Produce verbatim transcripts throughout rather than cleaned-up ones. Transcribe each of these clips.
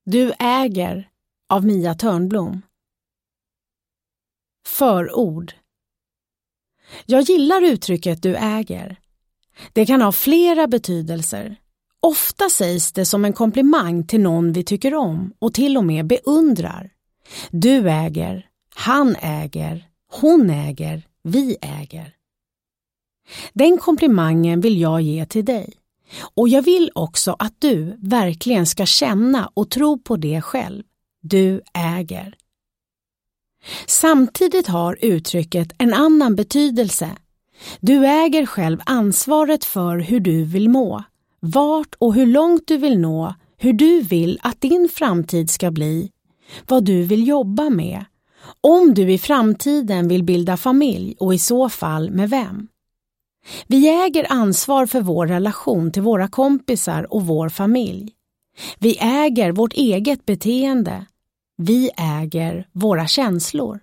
Du äger av Mia Törnblom. Förord. Jag gillar uttrycket du äger. Det kan ha flera betydelser. Ofta sägs det som en komplimang till någon vi tycker om och till och med beundrar. Du äger, han äger, hon äger, vi äger. Den komplimangen vill jag ge till dig. Och jag vill också att du verkligen ska känna och tro på det själv. Du äger. Samtidigt har uttrycket en annan betydelse. Du äger själv ansvaret för hur du vill må, vart och hur långt du vill nå, hur du vill att din framtid ska bli, vad du vill jobba med, om du i framtiden vill bilda familj och i så fall med vem. Vi äger ansvar för vår relation till våra kompisar och vår familj. Vi äger vårt eget beteende. Vi äger våra känslor.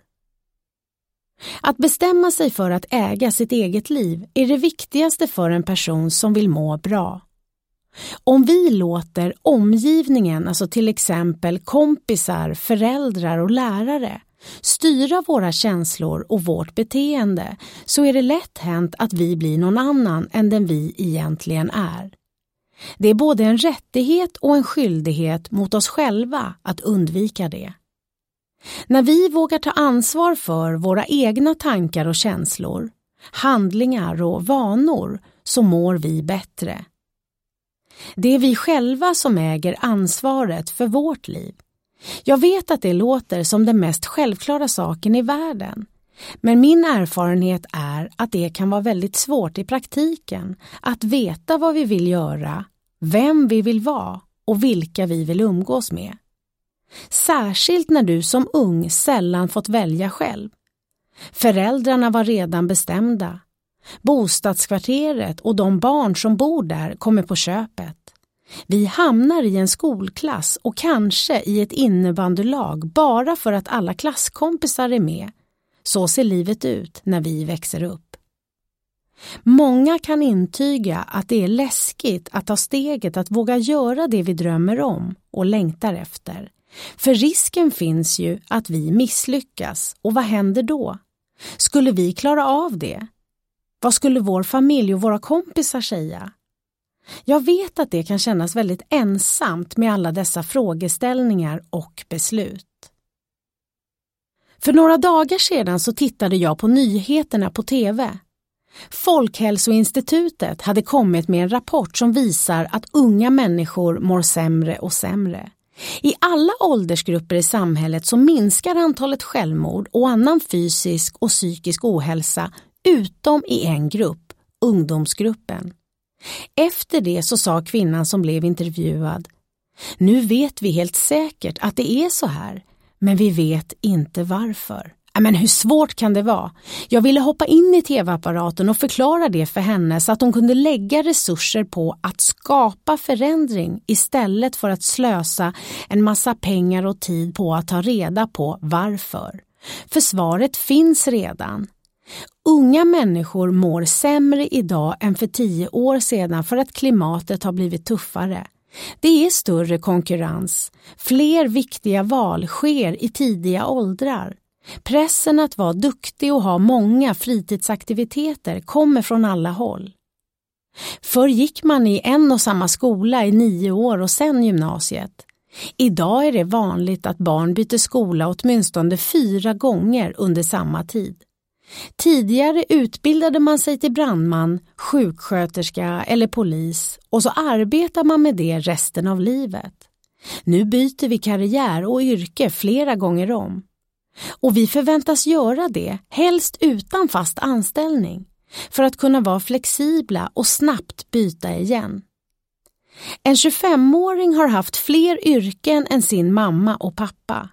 Att bestämma sig för att äga sitt eget liv är det viktigaste för en person som vill må bra. Om vi låter omgivningen, alltså till exempel kompisar, föräldrar och lärare, styra våra känslor och vårt beteende, så är det lätt hänt att vi blir någon annan än den vi egentligen är. Det är både en rättighet och en skyldighet mot oss själva att undvika det. När vi vågar ta ansvar för våra egna tankar och känslor, handlingar och vanor, så mår vi bättre. Det är vi själva som äger ansvaret för vårt liv. Jag vet att det låter som den mest självklara saken i världen. Men min erfarenhet är att det kan vara väldigt svårt i praktiken att veta vad vi vill göra, vem vi vill vara och vilka vi vill umgås med. Särskilt när du som ung sällan fått välja själv. Föräldrarna var redan bestämda. Bostadskvarteret och de barn som bor där kommer på köpet. Vi hamnar i en skolklass och kanske i ett innebandylag bara för att alla klasskompisar är med. Så ser livet ut när vi växer upp. Många kan intyga att det är läskigt att ta steget att våga göra det vi drömmer om och längtar efter. För risken finns ju att vi misslyckas, och vad händer då? Skulle vi klara av det? Vad skulle vår familj och våra kompisar säga? Jag vet att det kan kännas väldigt ensamt med alla dessa frågeställningar och beslut. För några dagar sedan så tittade jag på nyheterna på T V. Folkhälsoinstitutet hade kommit med en rapport som visar att unga människor mår sämre och sämre. I alla åldersgrupper i samhället så minskar antalet självmord och annan fysisk och psykisk ohälsa, utom i en grupp, ungdomsgruppen. Efter det så sa kvinnan som blev intervjuad: nu vet vi helt säkert att det är så här, men vi vet inte varför. Men hur svårt kan det vara? Jag ville hoppa in i tv-apparaten och förklara det för henne så att hon kunde lägga resurser på att skapa förändring istället för att slösa en massa pengar och tid på att ta reda på varför. För svaret finns redan. Unga människor mår sämre idag än för tio år sedan för att klimatet har blivit tuffare. Det är större konkurrens. Fler viktiga val sker i tidiga åldrar. Pressen att vara duktig och ha många fritidsaktiviteter kommer från alla håll. Förr gick man i en och samma skola i nio år och sen gymnasiet. Idag är det vanligt att barn byter skola åtminstone fyra gånger under samma tid. Tidigare utbildade man sig till brandman, sjuksköterska eller polis, och så arbetar man med det resten av livet. Nu byter vi karriär och yrke flera gånger om. Och vi förväntas göra det, helst utan fast anställning, för att kunna vara flexibla och snabbt byta igen. En tjugofemåring har haft fler yrken än sin mamma och pappa.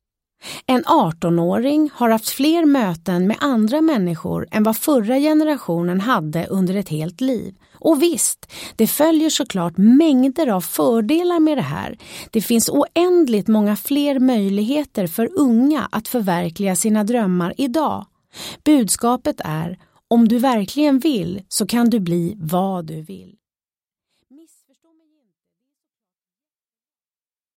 En artonåring har haft fler möten med andra människor än vad förra generationen hade under ett helt liv. Och visst, det följer såklart mängder av fördelar med det här. Det finns oändligt många fler möjligheter för unga att förverkliga sina drömmar idag. Budskapet är: om du verkligen vill så kan du bli vad du vill.